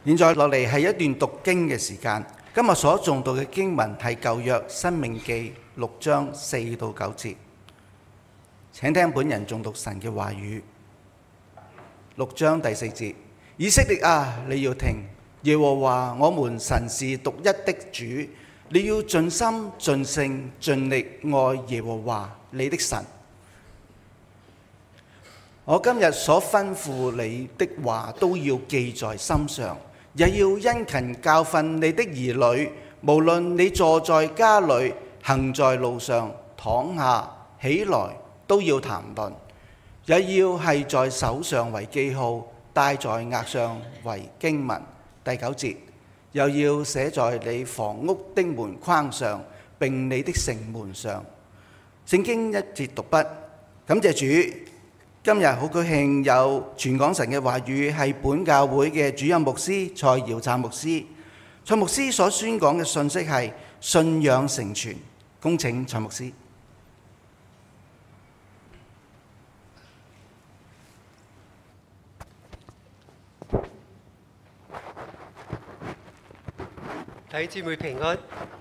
現在落嚟係一段讀經嘅時間。今日所誦讀嘅經文係舊約申命記6章4到9節。請聽本人誦讀神嘅話語。6章第4節：以色列啊，你要聽，耶和華我們神是獨一的主，你要盡心盡性盡力愛耶和華你的神。我今日所吩咐你的話都要記在心上，也要殷勤教訓你的兒女，無論你坐在家裏，行在路上，躺下起來，都要談論，也要係在手上為記號，戴在額上為經文。第9節，又要寫在你房屋的門框上，並你的城門上。聖經一節讀畢。感謝主，今日好高興有傳講神嘅話語，係本教會嘅主任牧師蔡耀燦牧師。蔡牧師所宣講嘅信息係信仰成全。恭請蔡牧師。 弟兄姊妹平安。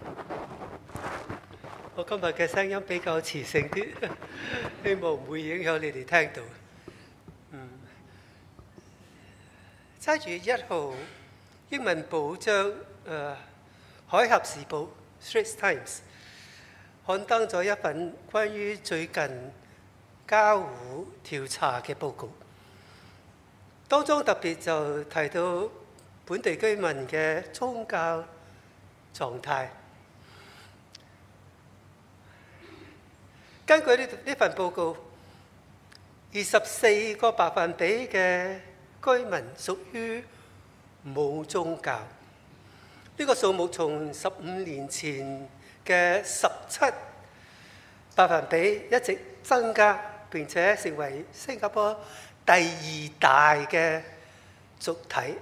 我今日嘅聲音比較磁性啲，希望唔會影響你哋聽到。7月1號，英文報章海峽時報 Straits Times 刊登咗一份關於最近嘉湖調查嘅報告，當中特別就提到本地居民嘅宗教狀態。根據呢份報告，24%嘅居民屬於冇宗教。呢個數目從15年前嘅17%一直增加，並且成為新加坡第2大嘅族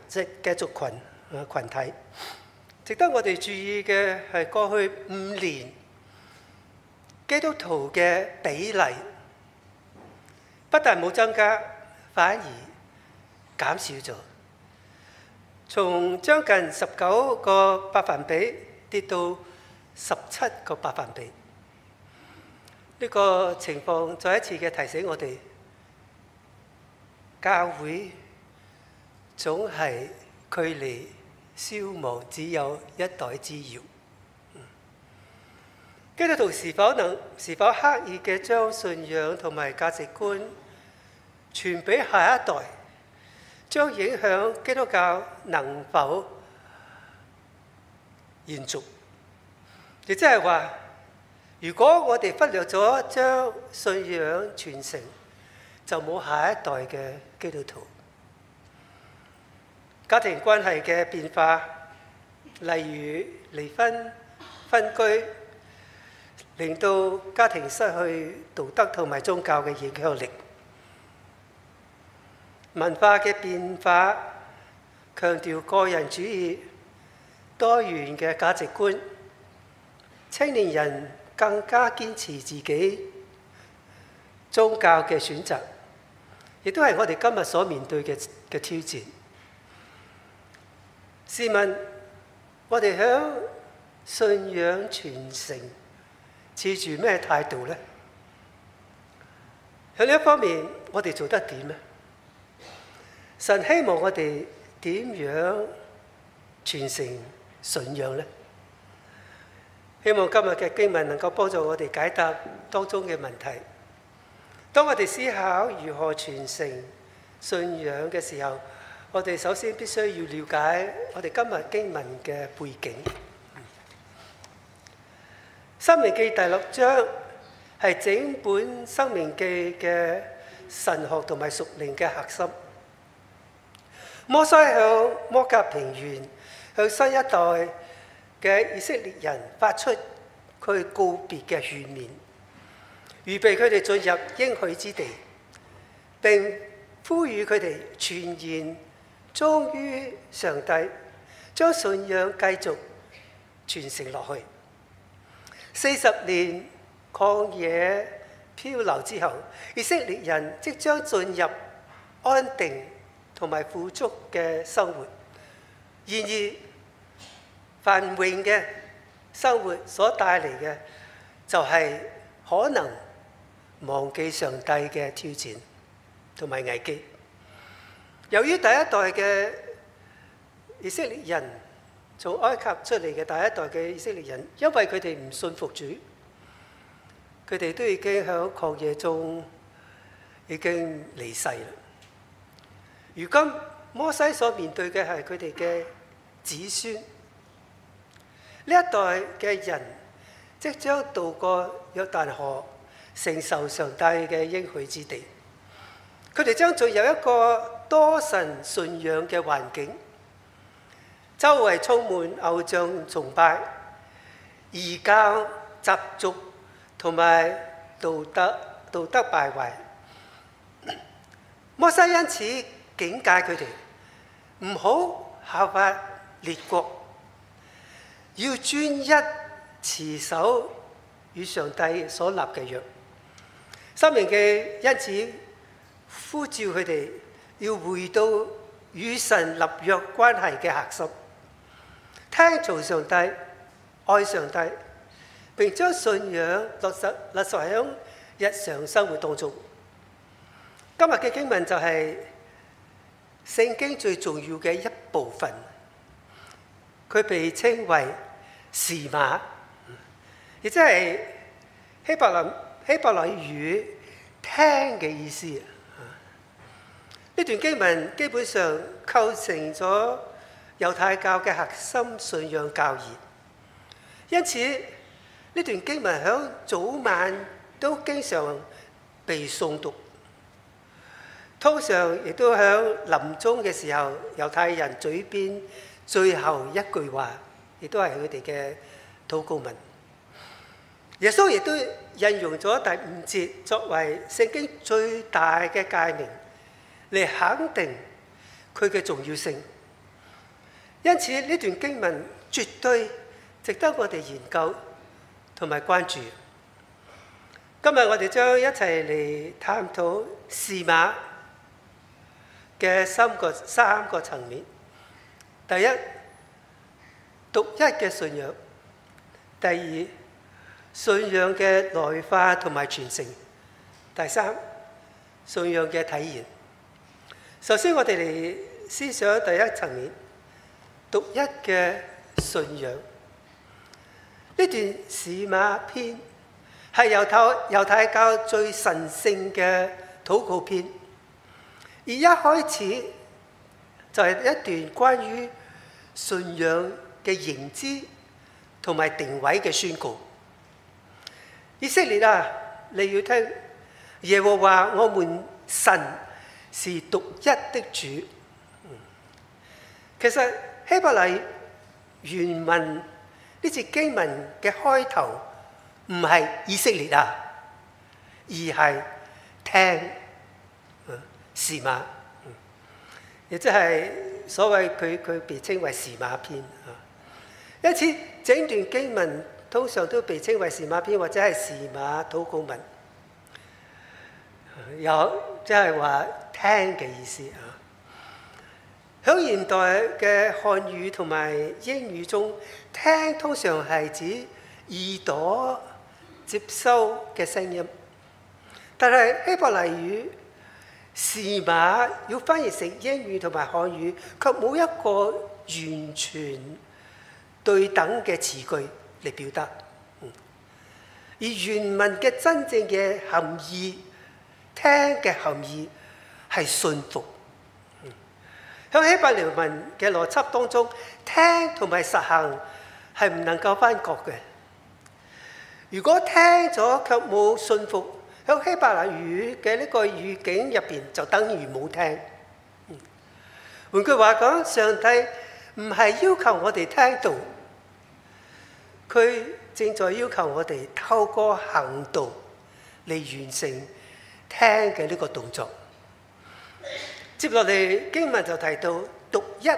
群體。值得我哋注意嘅係過去5年基督徒嘅比例不但冇增加，反而減少咗，從將近19%跌到17%。呢個情況再一次嘅提醒我哋，教會總係距離消亡只有一代之遙。基督徒是否刻意嘅將信仰同埋價值觀傳俾下一代，將影響基督教能否延續？亦即係話，如果我哋忽略咗將信仰傳承，就冇下一代嘅基督徒。家庭關係嘅變化，例如離婚、分居，令到家庭失去道德同埋宗教嘅影響力。文化嘅變化，強調個人主義、多元嘅價值觀，青年人更加堅持自己宗教嘅選擇，亦都係我哋今日所面對嘅挑戰。試問我哋響信仰傳承持住咩態度呢？喺呢一方面，我哋做得點呢？神希望我哋點樣傳承信仰呢？希望今日嘅經文能夠幫助我哋解答當中嘅問題。當我哋思考如何傳承信仰嘅時候，我哋首先必須要了解我哋今日經文嘅背景。申命記第6章係整本申命記嘅神學同埋屬靈嘅核心。摩西向摩甲平原向新一代嘅以色列人發出佢告別嘅勸勉，預備佢哋進入應許之地，並呼籲佢哋全然忠於上帝，將信仰繼續傳承落去。40年曠野漂流之後，以色列人即將進入安定同埋富足嘅生活。 然而繁榮嘅生活所帶嚟嘅就係可能忘記上帝嘅挑戰同埋危機。由於第一代嘅以色列人從埃及出嚟嘅第一代嘅以色列人，因為佢哋唔信服主，佢哋都已經喺曠野中已經離世啦。如今摩西所面對嘅係佢哋嘅子孫，呢一代嘅人即將渡過約旦河，承受上帝嘅應許之地。佢哋將進入一個多神信仰嘅環境，周圍充滿偶像崇拜、異教習俗同埋道德敗壞。摩西因此警戒佢哋唔好效法列國，要專一持守與上帝所立嘅約。申命記因此呼召佢哋要回到與神立約關係嘅核心，聽從上帝，愛上帝，並將信仰落實喺日常生活當中。今日嘅經文就係聖經最重要嘅一部分，佢被稱為時馬，亦即係希伯來語聽嘅意思。呢段經文基本上構成咗猶太教嘅核心信仰教義，因此呢段經文喺早晚都經常被誦讀，通常亦都喺臨終嘅時候，猶太人嘴邊最後一句話，亦都係佢哋嘅禱告文。耶穌亦都引用咗第5節作為聖經最大嘅誡命，嚟肯定佢嘅重要性。因此呢段經文絕對值得我哋研究同埋關注。今日我哋將一齊嚟探討時馬嘅三個層面。第一，獨一嘅信仰；第二，信仰嘅內化同埋傳承；第三，信仰嘅體現。首先我哋嚟思想第一層面，獨一嘅信仰。呢段士馬篇係猶太教最神聖嘅禱告篇，而一開始就係一段關於信仰嘅認知同埋定位嘅宣告。以色列啊，你要聽，耶和華我們神是獨一的主。其實希伯來原文呢節經文嘅開頭唔係以色列啊，而係聽時馬，亦即係所謂佢被稱為時馬篇。因此整段經文通常都被稱為時馬篇或者係時馬禱告文，有即係話聽嘅意思啊。喺現代嘅漢語同埋英語中，聽通常係指耳朵接收嘅聲音，但係希伯來語時馬要翻譯成英語同埋漢語，卻冇一個完全對等嘅詞句嚟表達。而原文嘅真正嘅含義，聽嘅含義係信服。喺希伯來文嘅邏輯當中，聽同埋實行係唔能夠分割嘅。如果聽咗卻冇信服，喺希伯來語嘅呢個語境入邊就等於冇聽。換句話講，上帝唔係要求我哋聽道，佢正在要求我哋透過行動嚟完成聽嘅呢個動作。接落嚟經文就提到獨一，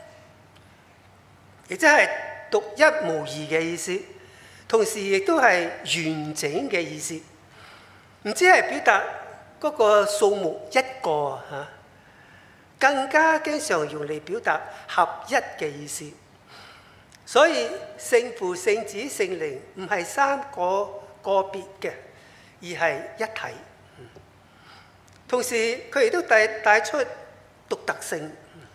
亦即係獨一無二嘅意思，同時亦都係完整嘅意思。唔止係表達嗰個數目一個嚇， 更加經常用嚟表達合一嘅意思。所以聖父、聖子、聖靈唔係三個個別嘅，而係一體。同時佢亦都帶出獨特性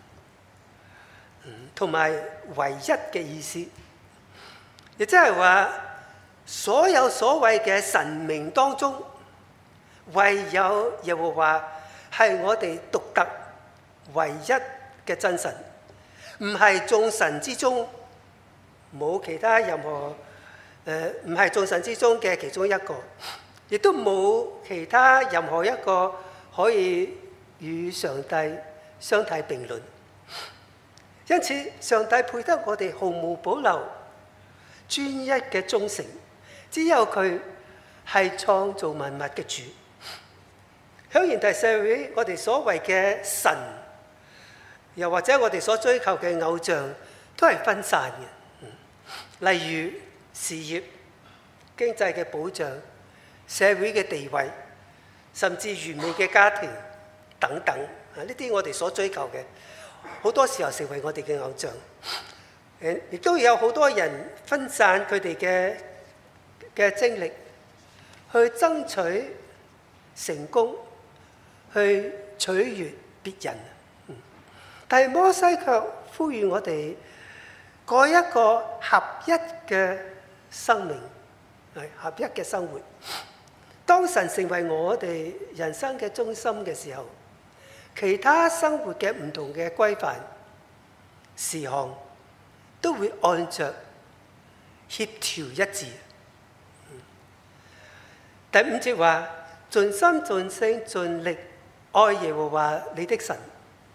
同埋唯一嘅意思，亦即係話所有所謂嘅神明當中，唯有耶和華係我哋獨特唯一嘅真神，唔係眾神之中冇其他任何唔係眾神之中嘅其中一個，亦都冇其他任何一個可以與上帝相提並論。因此，上帝配得我哋毫無保留、專一嘅忠誠，只有佢係創造萬物嘅主。喺現代社會，我哋所謂嘅神，又或者我哋所追求嘅偶像，都係分散嘅。例如事業、經濟嘅保障、社會嘅地位，甚至完美嘅家庭等等，呢啲我哋所追求嘅，好多時候成為我哋嘅偶像。亦都有好多人分散佢哋嘅精力，去爭取成功，去取悅別人。但係摩西卻呼籲我哋過一個合一嘅生命，合一嘅生活。當神成為我哋人生嘅中心嘅時候，其他生活嘅唔同嘅規範事項都會按着協調一致。第5節話：盡心盡性盡力愛耶和華你的神。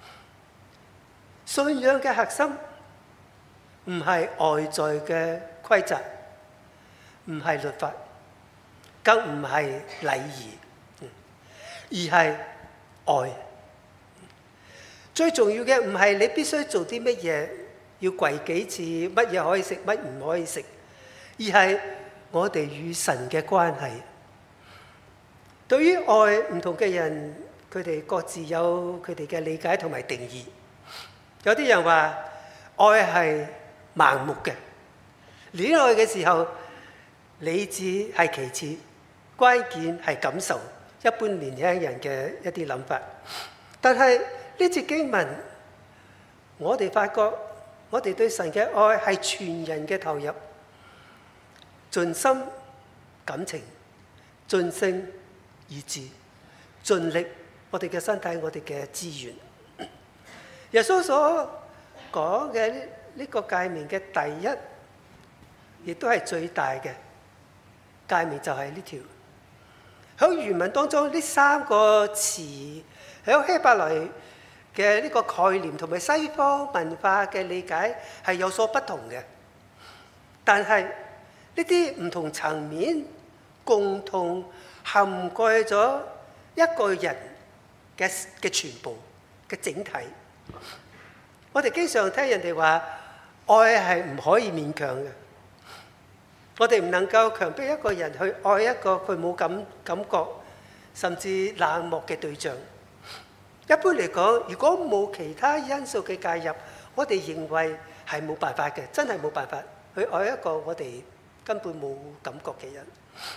信仰嘅核心唔係外在嘅規則，唔係律法，更唔係禮儀，而係愛。最重要嘅唔係你必須做啲乜嘢，要跪幾次，乜嘢可以食，乜唔可以食，而係我哋與神嘅關係。對於愛，唔同嘅人，佢哋各自有佢哋嘅理解同埋定義。有啲人話愛係盲目嘅，戀愛嘅時候理智係其次，關鍵係感受。一般年輕人嘅一啲諗法。但係呢節經文，我哋發覺我哋對神嘅愛係全人嘅投入，盡心感情，盡性意志，盡力我哋嘅身體，我哋嘅資源。耶穌所講嘅呢個誡命嘅第一，亦都係最大嘅誡命，就係呢條。喺原文當中，呢3個詞喺希伯來嘅呢個概念同埋西方文化嘅理解係有所不同嘅，但係呢啲唔同層面共同涵蓋咗一個人嘅全部嘅整體。我哋經常聽人哋話愛係唔可以勉強嘅，我哋唔能夠強迫一個人去愛一個佢冇感覺甚至冷漠嘅對象。一般嚟講，如果冇其他因素嘅介入，我哋認為係冇辦法嘅，真係冇辦法去愛一個我哋根本冇感覺嘅人。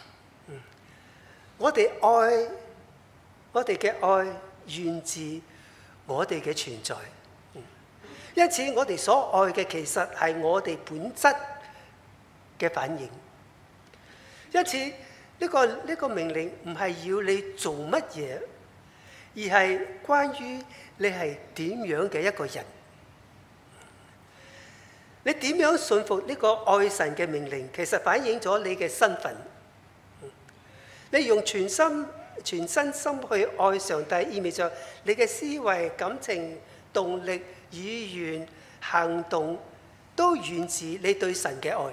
我哋嘅愛源自我哋嘅存在，因此我哋所愛嘅其實係我哋本質嘅反應。因此呢個命令唔係要你做乜嘢，而係關於你係點樣嘅一個人。你點樣信服呢個愛神嘅命令，其實反映咗你嘅身份。你用全身心去愛上帝，意味着你嘅思維、感情、動力、語言、行動都源自你對神嘅愛。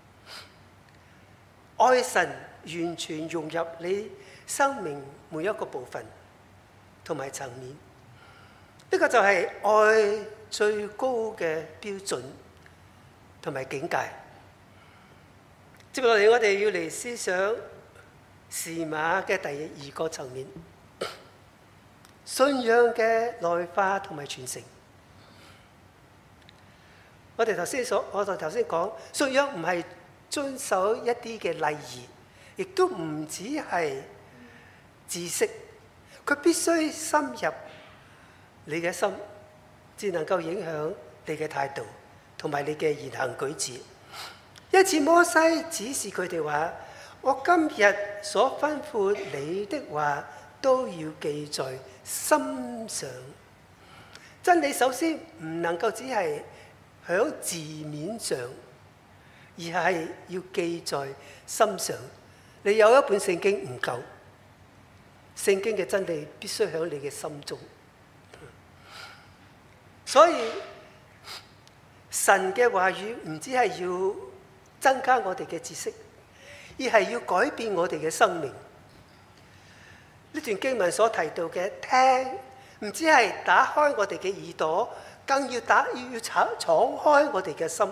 愛神完全融入你生命每一個部分同埋層面，呢個就係愛最高嘅標準同埋境界。接落嚟，我哋要嚟思想士馬嘅第2個層面。 信仰嘅內化同埋傳承。我哋頭先講，信仰唔係遵守一啲嘅禮儀，亦都唔只係知識，佢必須深入你嘅心，至能夠影響你嘅態度同埋你嘅言行舉止。因此摩西指示佢哋話：我今日所吩咐你的話都要記在心上。真理首先唔能夠只係喺字面上，而係要記在心上。你有一本聖經唔夠，聖經嘅真理必須喺你嘅心中。所以神嘅話語唔只係要增加我哋嘅知識，而係要改變我哋嘅生命。呢段經文所提到嘅聽，唔只係打開我哋嘅耳朵，更要敞開我哋嘅心。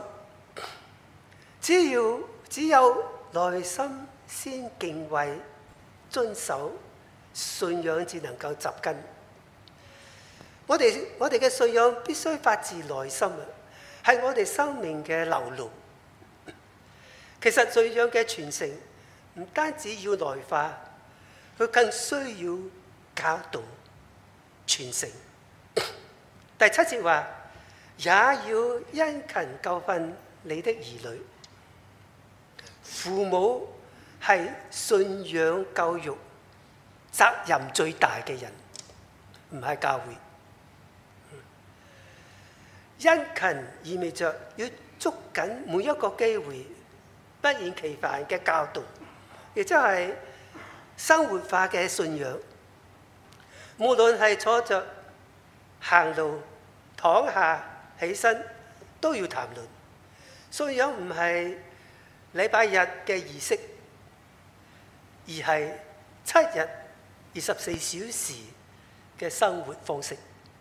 只有內心先敬畏、遵守，信仰至能夠扎根。我哋嘅信仰必須發自內心啊，係我哋生命嘅流露。其實信仰嘅傳承唔單止要內化，佢更需要教導傳承。第7節話：也要殷勤教訓你的兒女。父母係信仰教育責任最大嘅人，唔係教會。殷勤意味着要捉緊每一個機會，不厭其煩嘅教導，亦即係生活化嘅信仰。無論係坐着、行路、躺下、起身，都要談論。信仰唔係禮拜日嘅儀式，而係7日24小時嘅生活方式。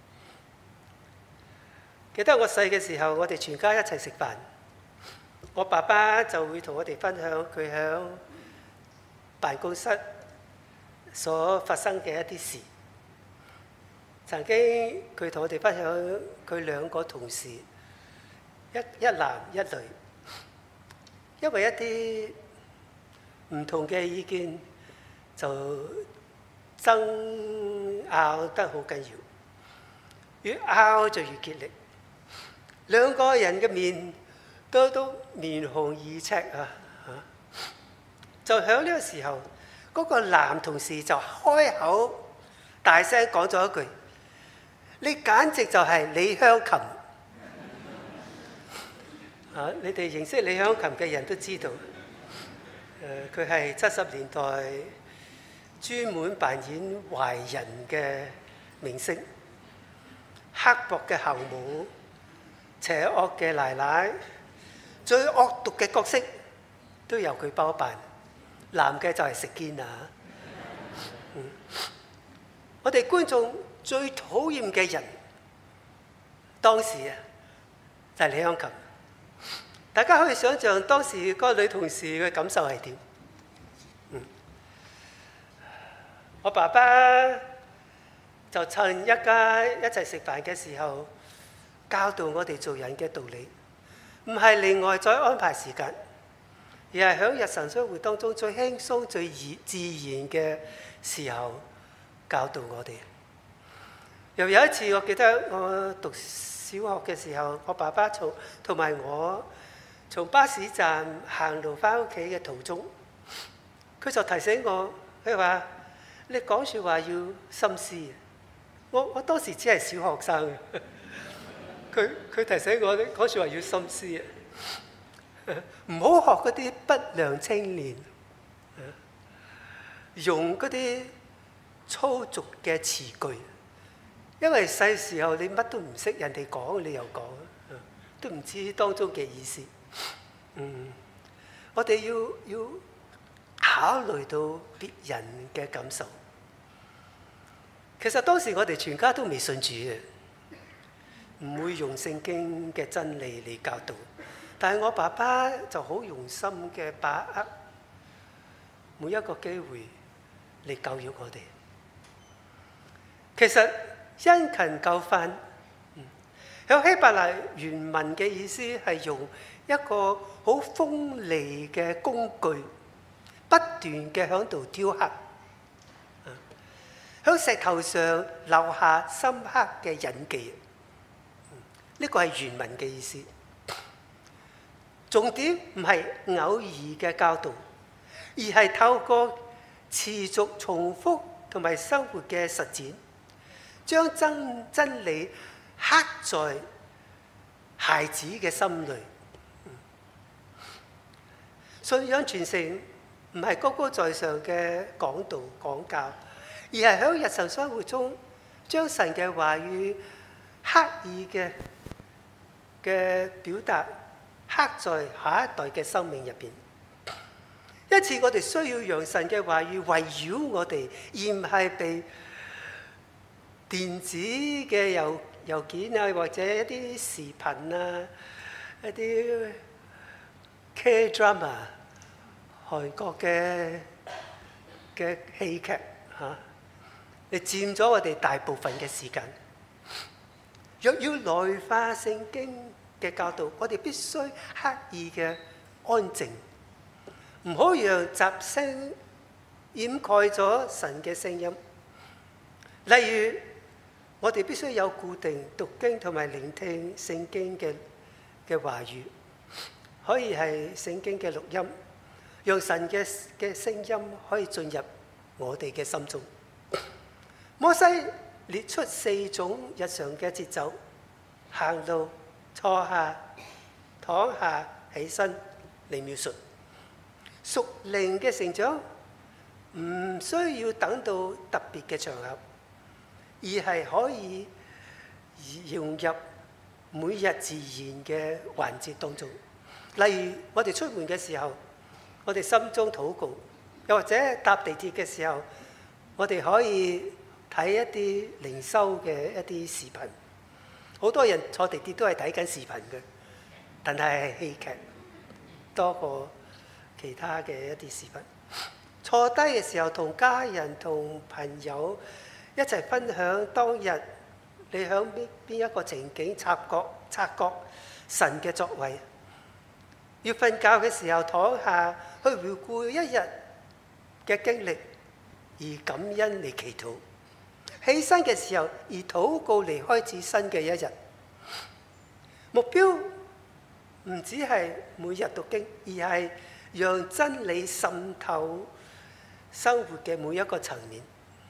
記得我細嘅時候，我哋全家一齊食飯，我爸爸就會同我哋分享佢喺辦公室所發生嘅一啲事。曾經佢同我哋分享佢2個同事，一男一女，因為一啲唔同嘅意見就爭拗得好緊要，越拗就越激烈。2個人嘅面都面紅耳赤啊！就喺呢個時候，嗰個男同事就開口大聲講咗一句：你簡直就係李香琴！你哋認識李香琴嘅人都知道，佢係70年代專門扮演壞人嘅明星，刻薄嘅後母，邪惡嘅奶奶，最惡毒嘅角色都由佢包辦。男嘅就係食堅啊！我哋觀眾最討厭嘅人，當時啊就係李香琴。大家可以想象當時嗰個女同事嘅感受係點？我爸爸就趁一家一齊食飯嘅時候，教導我哋做人嘅道理，唔係另外再安排時間，而係喺日常生活當中最輕鬆、最自然嘅時候教導我哋。又有一次，我記得我讀小學嘅時候，我爸爸同埋我從巴士站行路返屋企嘅途中，佢就提醒我，佢話：你講説話要心思。我當時只係小學生嘅，佢提醒我講説話要心思啊，唔好學嗰啲不良青年，用嗰啲粗俗嘅詞句，因為細時候你乜都唔識，人哋講你又講，都唔知當中嘅意思。我哋要考慮到別人嘅感受。其實當時我哋全家都未信主嘅，唔會用聖經嘅真理嚟教導。但係我爸爸就好用心嘅把握每一個機會嚟教育我哋。 其實殷勤教訓，喺希伯來原文嘅意思係用一個好鋒利嘅工具，不斷嘅喺度雕刻，喺石頭上留下深刻嘅印記。呢個係原文嘅意思。重點唔係偶爾嘅教導，而係透過持續重複同埋生活嘅實踐，將真理刻在孩子嘅心裏。信仰傳承唔係高高在上嘅講道講教，而係喺日常生活中將神嘅話語刻意嘅表達，刻在下一代嘅生命入邊。因此我哋需要讓神嘅話語圍繞我哋，而唔係被電子嘅郵件啊，或者一啲視頻啊，一啲 K-drama 韓國嘅戲劇嚇，你佔咗我哋大部分嘅時間。若要內化聖經嘅教導，我哋必須刻意嘅安靜，唔好讓雜聲掩蓋咗神嘅聲音。例如，我哋必須有固定讀經同埋聆聽聖經嘅話語，可以係聖經嘅錄音，讓神嘅聲音可以進入我哋嘅心中。摩西列出4種日常嘅節奏：行路、坐下、躺下、起身嚟描述。屬靈嘅成長唔需要等到特別嘅場合，而係可以融入每日自然嘅環節當中。例如我哋出門嘅時候，我哋心中禱告；又或者搭地鐵嘅時候，我哋可以睇一啲靈修嘅一啲視頻。好多人坐地鐵都係睇緊視頻嘅，但係戲劇多過其他嘅一啲視頻。坐低嘅時候，同家人同朋友一齊分享當日你響邊一個情景察覺神嘅作為。要瞓覺嘅時候，躺下去回顧一日嘅經歷，而感恩嚟祈禱。起身嘅時候，而禱告嚟開始新嘅一日。目標唔只係每日讀經，而係讓真理滲透生活嘅每一個層面，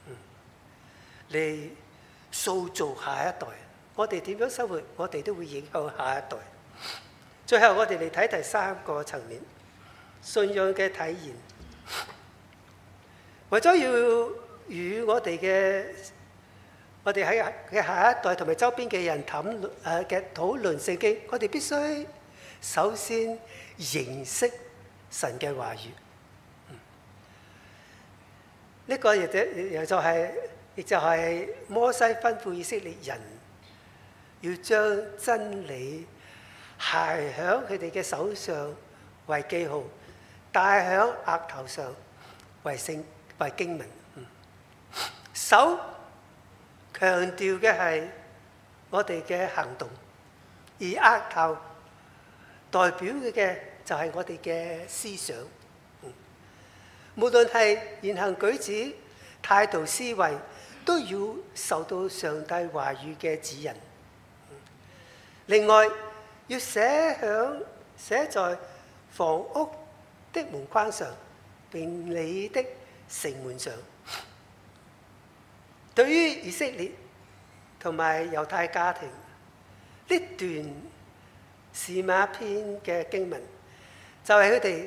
嚟塑造下一代。我哋點樣生活，我哋都會影響下一代。最後我哋嚟睇第3個層面，信仰嘅體驗。為咗要與我哋喺下一代同埋周邊嘅人討論聖經，我哋必須首先認識神嘅話語。呢個亦就係摩西吩咐以色列人要將真理繫喺佢哋嘅手上為記號，戴喺額頭上為經文。手強調嘅係我哋嘅行動，而額頭代表嘅就係我哋嘅思想。無論係言行舉止、態度思維，都要受到上帝話語嘅指引。另外，要寫在房屋的門框上，並你的城門上。對於以色列同埋猶太家庭，呢段士馬篇嘅經文就係佢哋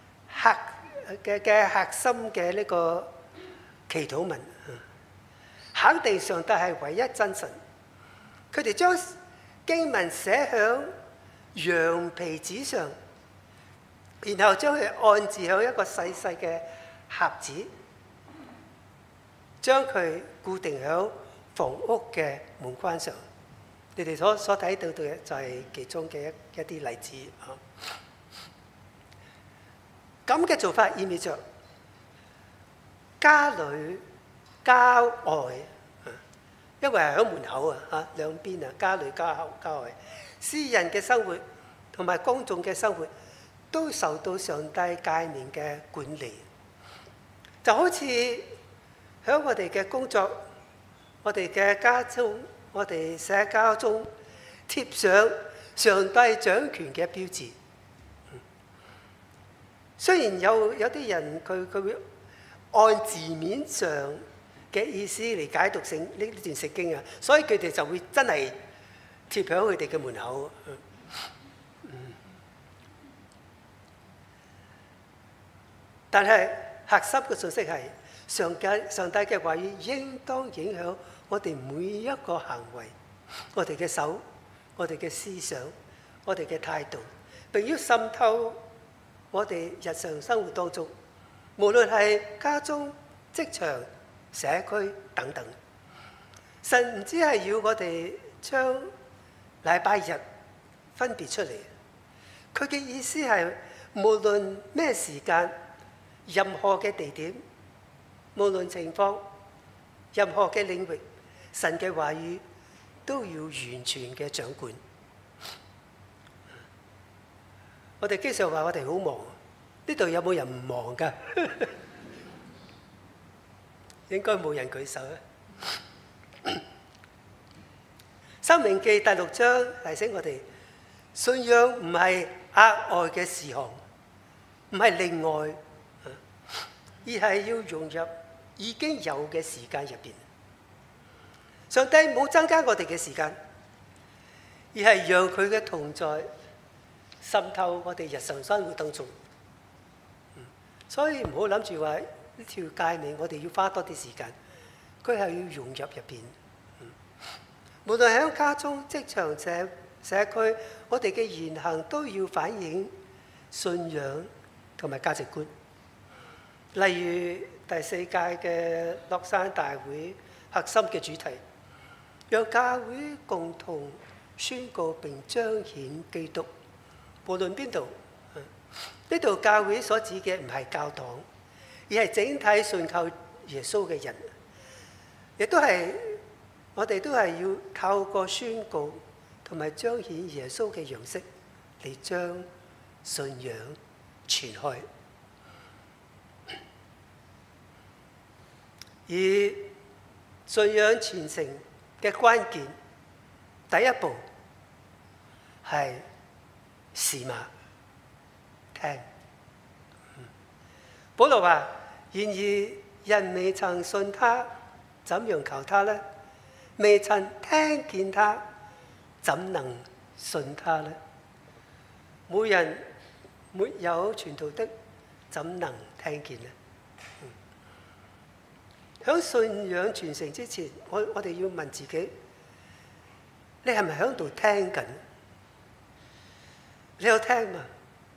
核心嘅呢個祈禱文，肯定上帝係唯一真神。佢哋將經文寫響羊皮紙上，然後將佢安置喺一個細細嘅盒子，將佢固定喺房屋嘅門關上。你哋所睇到嘅就係其中嘅一啲例子。咁嘅做法意味着家裏家外因為係喺門口兩邊家裏家外，私人嘅生活同埋公眾嘅生活都受到上帝誡命嘅管理。就好似喺我哋嘅工作、我哋嘅家中、我哋社交中貼上上帝掌權嘅標誌。雖然有啲人佢會按字面上嘅意思嚟解讀呢段聖經所以佢哋就會真係貼喺佢哋嘅門口。但係核心嘅信息係上帝嘅話語應當影響我哋每一個行為，我哋嘅手、我哋嘅思想、我哋嘅態度，並要滲透我哋日常生活當中，無論係家中、職場、社區等等。神唔只係要我哋將禮拜日分別出嚟，佢嘅意思係無論咩時間、任何嘅地點、無論情況、任何嘅領域，神嘅話語都要完全嘅掌管。我哋經常話我哋好忙，呢度有冇人唔忙㗎？應該冇人舉手啊！申命記第6章提醒我哋，信仰唔係額外嘅事項，唔係另外，而係要融入已經有嘅時間入邊。上帝冇增加我哋嘅時間，而係讓佢嘅同在滲透我哋日常生活當中。所以唔好諗住話呢條誡命我哋要花多啲時間，佢係要融入入邊。無論喺家中、職場、社區，我哋嘅言行都要反映信仰同埋價值觀。例如第4屆嘅樂山大會核心嘅主題，讓教會共同宣告並彰顯基督。無論邊度，呢度教會所指嘅唔係教堂，而係整體信靠耶穌嘅人，亦都係我哋都係要透過宣告同埋彰顯耶穌嘅樣式嚟將信仰傳開。而信仰傳承嘅關鍵，第一步係時馬聽。保羅話：然而人未曾信他，怎樣求他呢？未曾聽見他，怎能信他呢？每人沒有傳道的，怎能聽見呢？喺信仰傳承之前，我哋要問自己：你係咪喺度聽緊？你有聽嘛？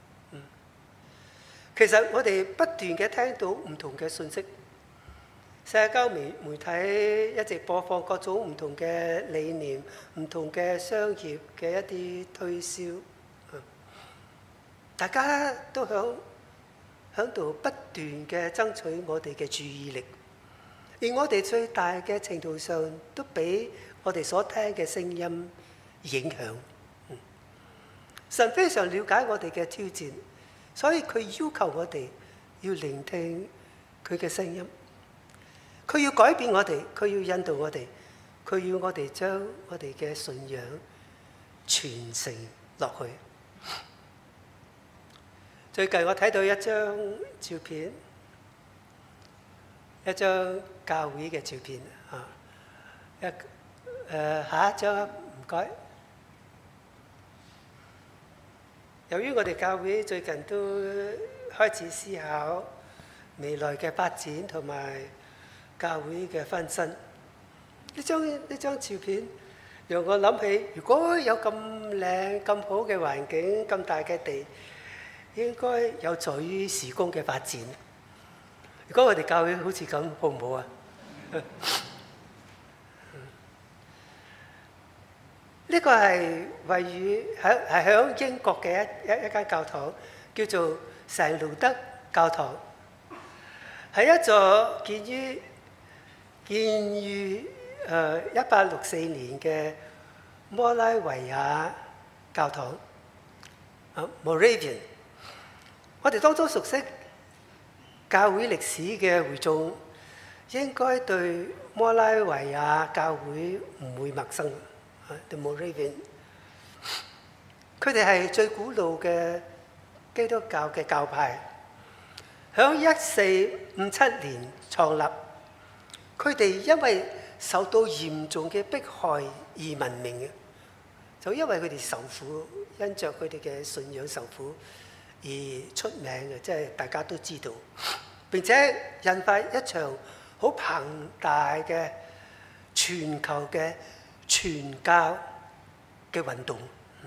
其實我哋不斷嘅聽到唔同嘅信息，社交媒體一直播放各種唔同嘅理念、唔同嘅商業嘅一啲推銷，大家都喺度不斷嘅爭取我哋嘅注意力。而我哋最大嘅程度上都俾我哋所聽嘅聲音影響。神非常了解我哋嘅挑戰，所以佢要求我哋要聆聽佢嘅聲音。佢要改變我哋，佢要引導我哋，佢要我哋將我哋嘅信仰傳承落去。最近我睇到一張照片，一張教會嘅照片下一張唔該。由於我哋教會最近都開始思考未來嘅發展同埋教會嘅翻新，呢張照片讓我諗起，如果有咁靚咁好嘅環境、咁大嘅地，應該有助於事工嘅發展。如果我哋教會好似咁，好唔好啊？呢個係位於喺英國嘅一間教堂，叫做聖路德教堂，係一座建於 1864年嘅摩拉維亞教堂，Moravian。我哋當中熟悉教會歷史嘅會眾，應該對摩拉維亞教會唔會陌生。The Moravian， 佢哋係最古老嘅基督教嘅教派，響1457年創立。佢哋因為受到嚴重嘅迫害而聞名嘅，就因為佢哋受苦，因着佢哋嘅信仰受苦而出名嘅，即係大家都知道。並且引發一場好龐大嘅全球嘅傳教嘅運動。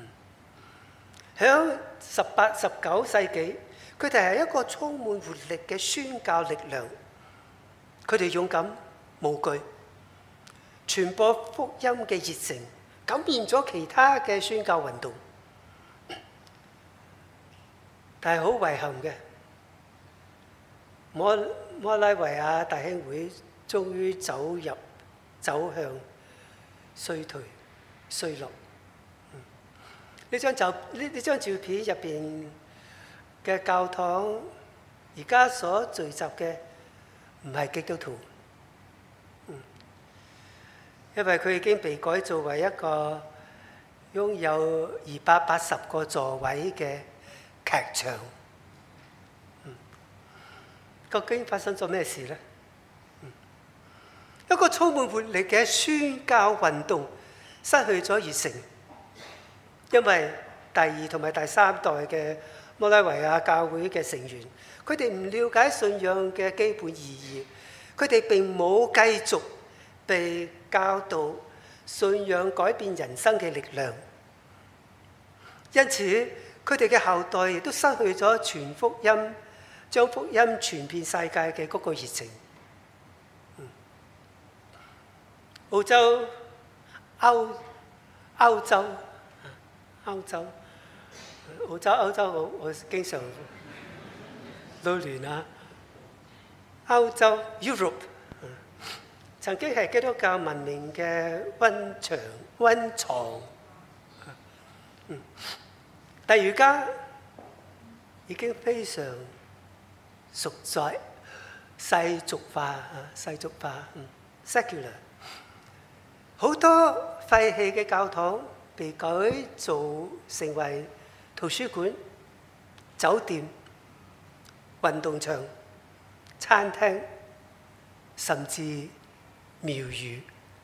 響18、19世紀，佢哋係一個充滿活力嘅宣教力量。佢哋勇敢無懼，傳播福音嘅熱誠，感染咗其他嘅宣教運動。但係好遺憾嘅，摩拉維亞大興會終於走向衰退、衰落。呢張照片入邊嘅教堂，而家所聚集嘅唔係基督徒，因為佢已經被改造為一個擁有280個座位嘅劇場。究竟發生咗咩事呢？一個充滿活力嘅宣教運動失去咗熱誠，因為第二同埋第三代嘅摩拉維亞教會嘅成員，佢哋唔了解信仰嘅基本意義，佢哋並冇繼續被教導信仰改變人生嘅力量，因此佢哋嘅後代亦都失去咗傳福音、將福音傳遍世界嘅嗰個熱情。歐洲，我經常撈亂啊！歐洲 Europe 曾經係基督教文明嘅溫床，但而家已經非常世俗化 secular。好多廢棄嘅教堂被改造成為圖書館、酒店、運動場、餐廳，甚至廟宇。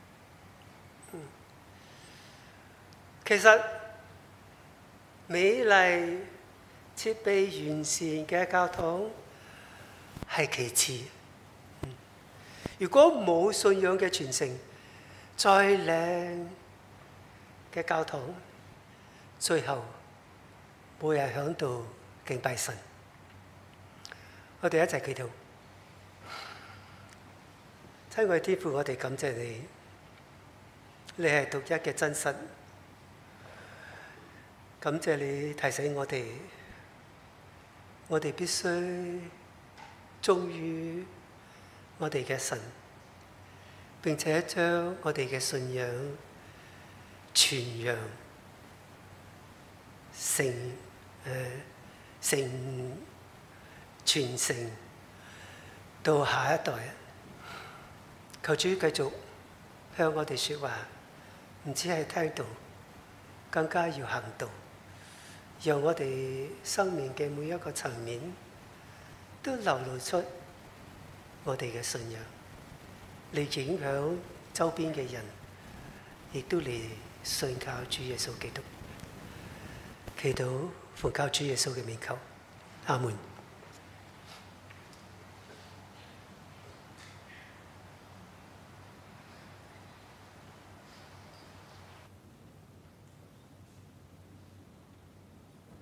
其實美麗設備完善嘅教堂係其次。如果冇信仰嘅傳承，再靚嘅教堂，最後冇人響度敬拜神。我哋一齊祈禱。親愛天父，我哋感謝你，你係獨一嘅真實。感謝你提醒我哋，我哋必須忠於我哋嘅神，並且將我哋嘅信仰傳揚傳承到下一代。求主繼續向我哋說話，唔止係聽道，更加要行道，讓我哋生命嘅每一個層面都流露出我哋嘅信仰，嚟影響周邊嘅人，亦都嚟信靠主耶穌基督。祈禱奉靠主耶穌嘅名求，阿門。